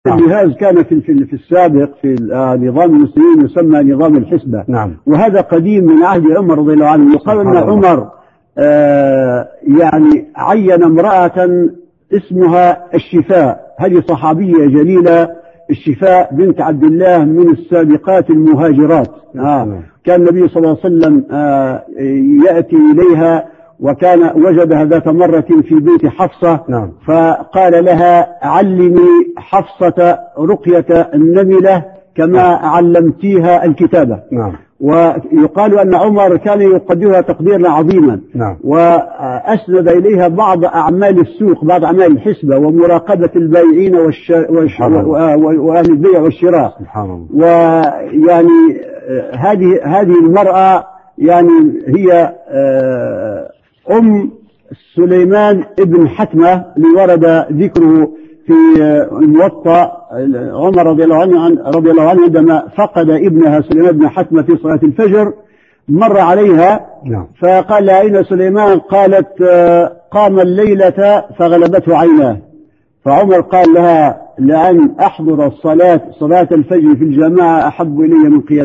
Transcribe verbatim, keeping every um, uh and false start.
الجهاز كان في في السابق في نظام المسلمين يسمى نظام الحسبة. نعم. وهذا قديم من عهد عمر رضي الله عنه. يقال أن عمر آه يعني عين امرأة اسمها الشفاء، هذه صحابية جليلة الشفاء بنت عبد الله من السابقات المهاجرات. آه كان النبي صلى الله عليه وسلم آه يأتي إليها، وكان وجدها ذات مرة في بيت حفصة. نعم. فقال لها علمي حفصة رقية النملة كما علمتيها الكتابة. نعم. ويقال أن عمر كان يقدرها تقديرا عظيما. نعم. وأسند إليها بعض أعمال السوق، بعض أعمال الحسبة ومراقبة البائعين والش... والش... وأهل البيع والشراء. سبحان الله. ويعني هذه هذه المرأة يعني هي أم سليمان ابن حتمة اللي ورد ذكره في الموطأ. عمر رضي الله عنه رضي الله عنه عندما فقد ابنها سليمان بن حتمة في صلاة الفجر مر عليها. نعم. فقال لها أين سليمان؟ قالت قام الليلة فغلبته عيناه. فعمر قال لها لأن أحضر الصلاة صلاة الفجر في الجماعة أحب إلي من قيام